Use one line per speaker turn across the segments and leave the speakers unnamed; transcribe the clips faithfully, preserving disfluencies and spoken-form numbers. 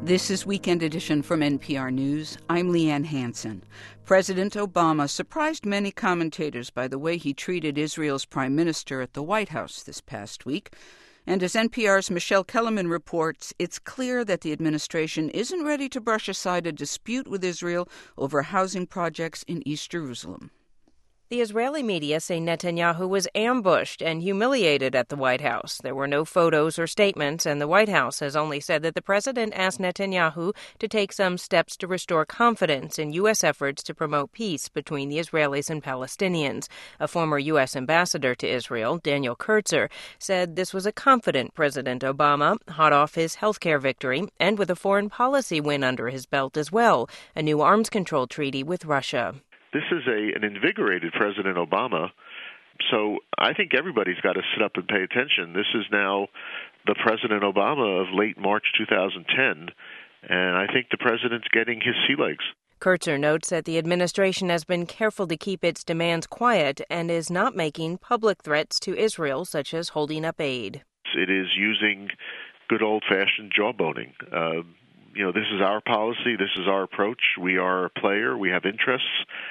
This is Weekend Edition from N P R News. I'm Leanne Hansen. President Obama surprised many commentators by the way he treated Israel's prime minister at the White House this past week. And as N P R's Michelle Kellerman reports, it's clear that the administration isn't ready to brush aside a dispute with Israel over housing projects in East Jerusalem.
The Israeli media say Netanyahu was ambushed and humiliated at the White House. There were no photos or statements, and the White House has only said that the president asked Netanyahu to take some steps to restore confidence in U S efforts to promote peace between the Israelis and Palestinians. A former U S ambassador to Israel, Daniel Kurtzer, said this was a confident President Obama, hot off his health care victory, and with a foreign policy win under his belt as well, a new arms control treaty with Russia.
This is a an invigorated President Obama, so I think everybody's got to sit up and pay attention. This is now the President Obama of late March two thousand ten, and I think the president's getting his sea legs.
Kurtzer notes that the administration has been careful to keep its demands quiet and is not making public threats to Israel, such as holding up aid.
It is using good old-fashioned jawboning. Uh, you know, this is our policy. This is our approach. We are a player. We have interests.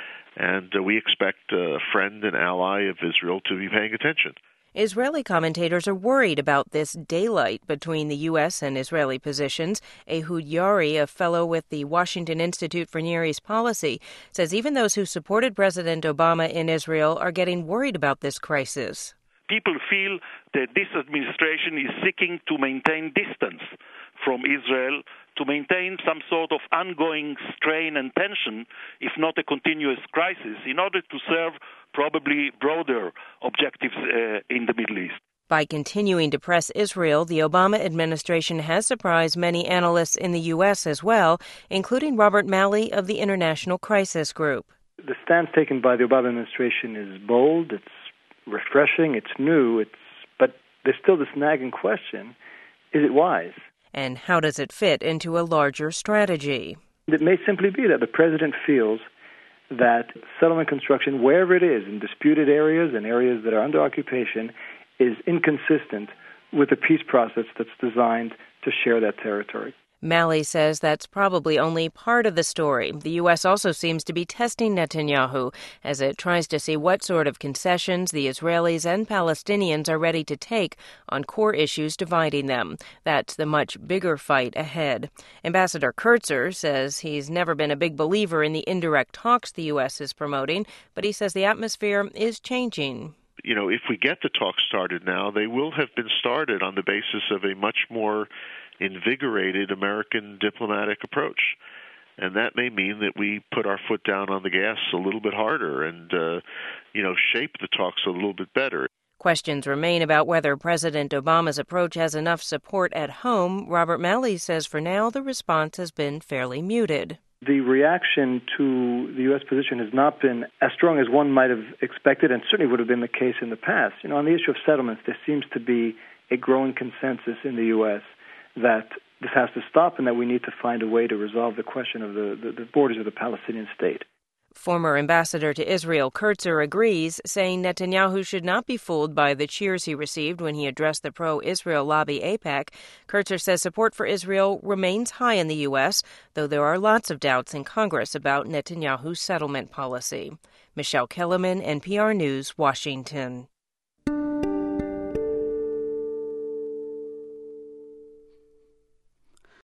And uh, we expect a friend and ally of Israel to be paying attention.
Israeli commentators are worried about this daylight between the U S and Israeli positions. Ehud Yari, a fellow with the Washington Institute for Near East Policy, says even those who supported President Obama in Israel are getting worried about this crisis.
People feel that this administration is seeking to maintain distance from Israel, to maintain some sort of ongoing strain and tension, if not a continuous crisis, in order to serve probably broader objectives uh, in the Middle East.
By continuing to press Israel, the Obama administration has surprised many analysts in the U S as well, including Robert Malley of the International Crisis Group.
The stance taken by the Obama administration is bold, it's refreshing, it's new, it's but there's still this nagging question, is it wise?
And how does it fit into a larger strategy?
It may simply be that the president feels that settlement construction, wherever it is, in disputed areas and areas that are under occupation, is inconsistent with the peace process that's designed to share that territory.
Malley says that's probably only part of the story. The U S also seems to be testing Netanyahu as it tries to see what sort of concessions the Israelis and Palestinians are ready to take on core issues dividing them. That's the much bigger fight ahead. Ambassador Kurtzer says he's never been a big believer in the indirect talks the U S is promoting, but he says the atmosphere is changing.
You know, if we get the talks started now, they will have been started on the basis of a much more invigorated American diplomatic approach. And that may mean that we put our foot down on the gas a little bit harder and, uh, you know, shape the talks a little bit better.
Questions remain about whether President Obama's approach has enough support at home. Robert Malley says for now the response has been fairly muted.
The reaction to the U S position has not been as strong as one might have expected, and certainly would have been the case in the past. You know, on the issue of settlements, there seems to be a growing consensus in the U S that this has to stop and that we need to find a way to resolve the question of the, the, the borders of the Palestinian state.
Former ambassador to Israel Kurtzer agrees, saying Netanyahu should not be fooled by the cheers he received when he addressed the pro-Israel lobby AIPAC. Kurtzer says support for Israel remains high in the U S, though there are lots of doubts in Congress about Netanyahu's settlement policy. Michelle Kellerman, N P R News, Washington.